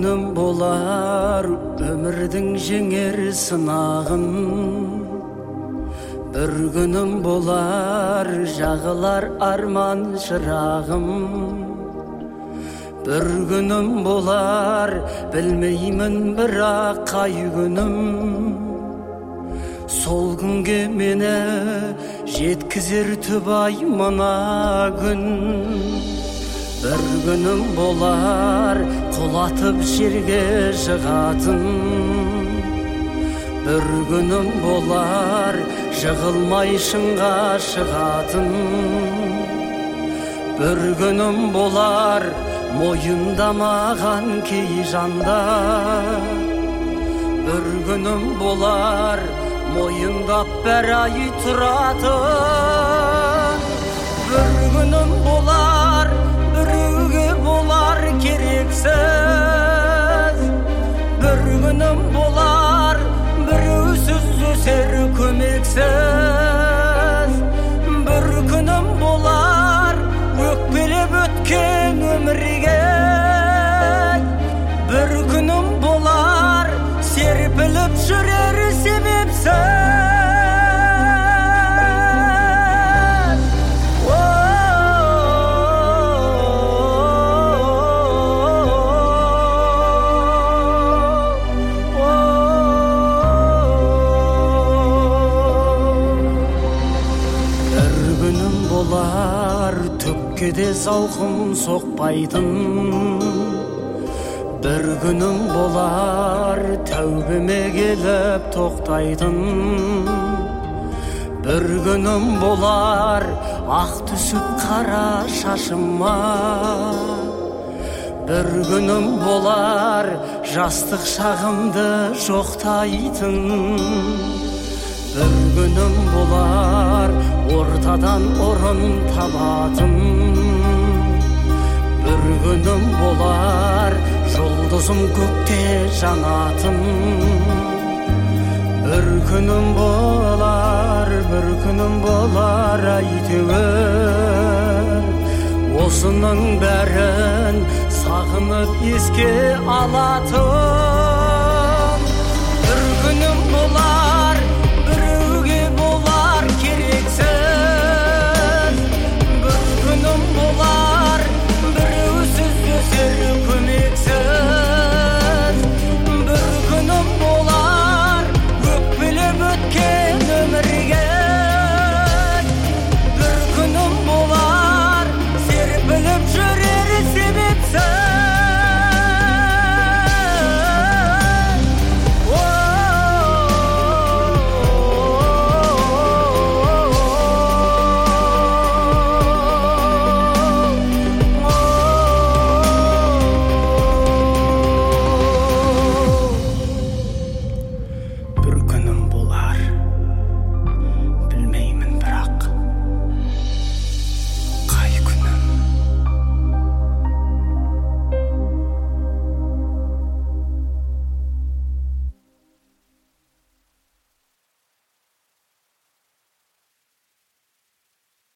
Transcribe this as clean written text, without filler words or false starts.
күнім болар өмірдің жеңер сынағын, бір күнім болар жағылар арман шырағым, бір күнім болар білмеймін бірақ қай күнім, сол күнге мені жеткізер түбай мына күн. Бір күнім болар құлатып жерге жығатын, бір күнім болар жығылмай шыңға шығатын, бір күнім болар мойындамаған кей жандар, бір күнім болар мойындап бір ай тұратын, бір күнім болар біреуге болар керексіз, бір күнім болар біреусіз өсер көмексіз, бір күнім болар өкпелеп өткен өмірге, бір күнім болар серпіліп жүрер себепсіз. Түкке зауқым соқпайтын, бір күнім болар тәубеме келіп тоқтайтын, бір күнім болар ақ түсіп қара шашыма, бір күнім болар жастық шағымды жоқтайтын, бір күнім болар ортадан орын табатын, бір күнім болар жұлдызым көкте жанатын, бір күнім болар әйтеуір осының бәрін сағынып еске алатын.